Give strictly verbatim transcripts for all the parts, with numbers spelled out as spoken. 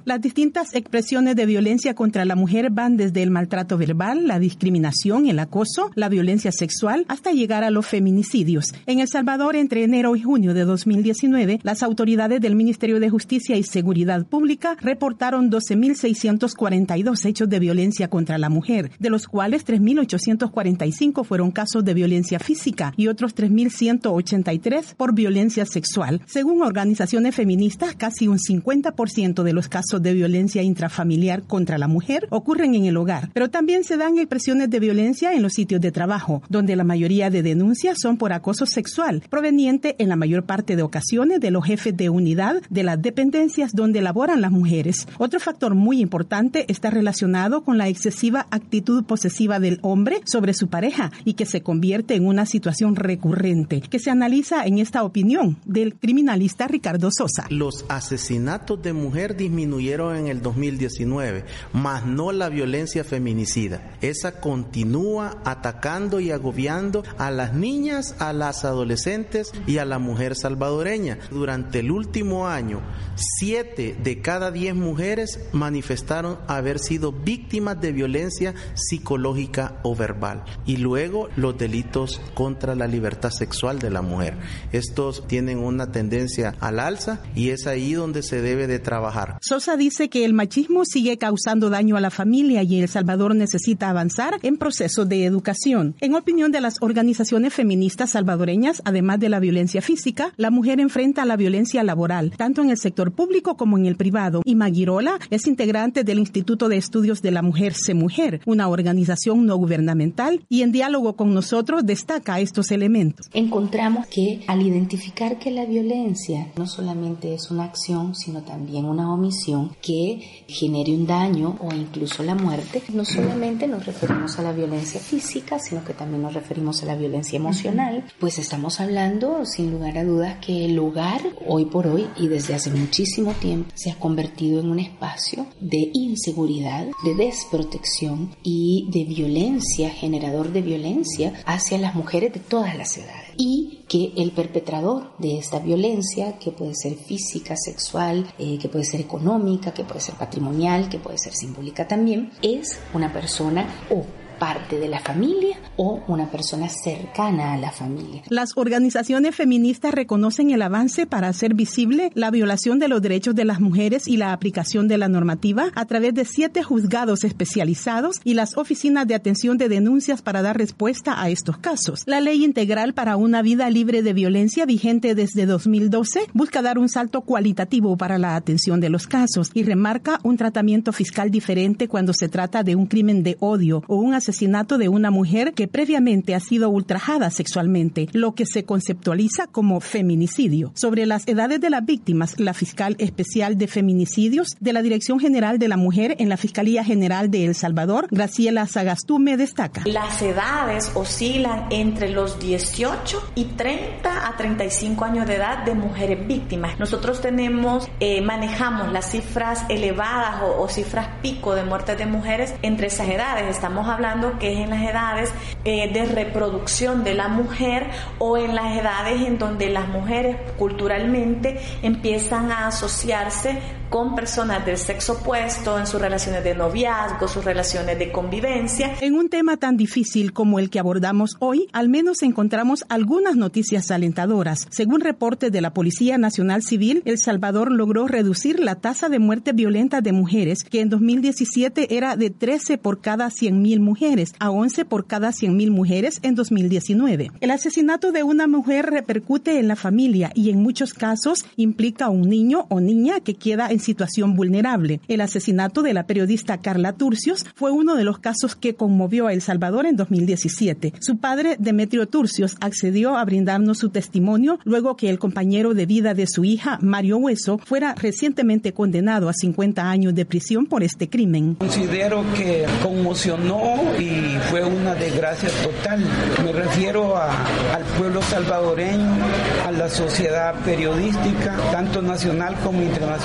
Las distintas expresiones de violencia contra la mujer van desde el maltrato verbal, la discriminación, el acoso, la violencia sexual, hasta llegar a los feminicidios. En El Salvador, entre enero y junio de dos mil diecinueve, las autoridades del Ministerio de Justicia y Seguridad Pública reportaron doce mil seiscientos cuarenta y dos hechos de violencia contra la mujer, de los cuales tres mil ochocientos cuarenta y cinco fueron casos de violencia física y otros tres mil ciento ochenta y tres por violencia sexual. Según organizaciones feministas, casi un cincuenta por ciento de los casos de violencia intrafamiliar contra la mujer ocurren en el hogar, pero también se dan expresiones de violencia en los sitios de trabajo, donde la mayoría de denuncias son por acoso sexual, proveniente en la mayor parte de ocasiones de los jefes de unidad de las dependencias donde laboran las mujeres. Otro factor muy importante está relacionado con la excesiva actitud posesiva del hombre sobre su pareja y que se convierte en una situación recurrente, que se analiza en esta opinión del criminalista Ricardo Sosa. Los asesinatos de mujer disminuyeron en el dos mil diecinueve, mas no la violencia feminicida. Esa continúa atacando y agobiando a las niñas, a las adolescentes y a la mujer salvadoreña. Durante el último año, siete de cada diez mujeres manifestaron haber sido víctimas de violencia psicológica o verbal. Y luego los delitos contra la libertad sexual de la mujer. Estos tienen una tendencia al alza y es ahí donde se debe de trabajar. Sosa dice que el machismo sigue causando daño a la familia y El Salvador necesita avanzar en procesos de educación. En opinión de las organizaciones feministas salvadoreñas, además de la violencia física, la mujer enfrenta la violencia laboral, tanto en el sector público como en el privado. Y Maguirola es integrante del Instituto de Estudios de la Mujer, CEMujer, una organización no gubernamental, y en diálogo con nosotros destaca estos elementos. Encontramos que al identificar que la violencia no solamente es una acción, sino también una omisión que genere un daño o incluso la muerte, no solamente nos referimos a la violencia física, sino que también nos referimos a la violencia emocional, pues estamos hablando sin lugar a dudas que el hogar hoy por hoy y desde hace muchísimo tiempo se ha convertido en un espacio de inseguridad, de desprotección y de violencia, generador de violencia hacia las mujeres de todas las edades. Y que el perpetrador de esta violencia, que puede ser física, sexual, eh, que puede ser económica, que puede ser patrimonial, que puede ser simbólica también, es una persona o parte de la familia o una persona cercana a la familia. Las organizaciones feministas reconocen el avance para hacer visible la violación de los derechos de las mujeres y la aplicación de la normativa a través de siete juzgados especializados y las oficinas de atención de denuncias para dar respuesta a estos casos. La Ley Integral para una Vida Libre de Violencia, vigente desde dos mil doce, busca dar un salto cualitativo para la atención de los casos y remarca un tratamiento fiscal diferente cuando se trata de un crimen de odio o un asesinato asesinato de una mujer que previamente ha sido ultrajada sexualmente, lo que se conceptualiza como feminicidio. Sobre las edades de las víctimas, la fiscal especial de feminicidios de la Dirección General de la Mujer en la Fiscalía General de El Salvador, Graciela Sagastume, destaca. Las edades oscilan entre los dieciocho y treinta a treinta y cinco años de edad de mujeres víctimas. Nosotros tenemos, eh, manejamos las cifras elevadas o, o cifras pico de muertes de mujeres entre esas edades. Estamos hablando que es en las edades eh, de reproducción de la mujer o en las edades en donde las mujeres culturalmente empiezan a asociarse con personas del sexo opuesto en sus relaciones de noviazgo, sus relaciones de convivencia. En un tema tan difícil como el que abordamos hoy, al menos encontramos algunas noticias alentadoras. Según reportes de la Policía Nacional Civil, El Salvador logró reducir la tasa de muerte violenta de mujeres, que en dos mil diecisiete era de trece por cada cien mil mujeres, a once por cada cien mil mujeres en dos mil diecinueve. El asesinato de una mujer repercute en la familia y en muchos casos implica a un niño o niña que queda en situación vulnerable. El asesinato de la periodista Carla Turcios fue uno de los casos que conmovió a El Salvador en dos mil diecisiete. Su padre, Demetrio Turcios, accedió a brindarnos su testimonio luego que el compañero de vida de su hija, Mario Hueso, fuera recientemente condenado a cincuenta años de prisión por este crimen. Considero que conmocionó y fue una desgracia total. Me refiero a, al pueblo salvadoreño, a la sociedad periodística, tanto nacional como internacionalmente.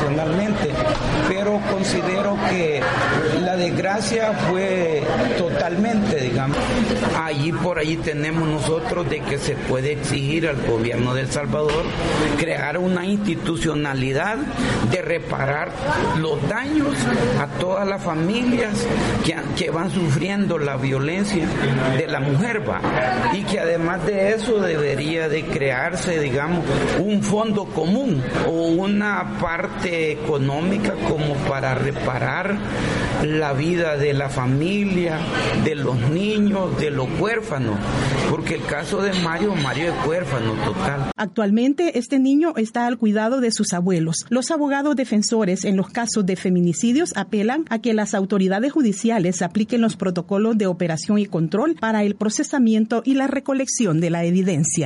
exactamente, pero considero que la desgracia fue totalmente, digamos. Allí por allí tenemos nosotros de que se puede exigir al gobierno de El Salvador crear una institucionalidad de reparar los daños a todas las familias que, que van sufriendo la violencia de la mujer, va, y que además de eso debería de crearse, digamos, un fondo común o una parte económica como para reparar la vida de la familia, de los niños, de los huérfanos, porque el caso de Mario, Mario es huérfano total. Actualmente este niño está al cuidado de sus abuelos. Los abogados defensores en los casos de feminicidios apelan a que las autoridades judiciales apliquen los protocolos de operación y control para el procesamiento y la recolección de la evidencia.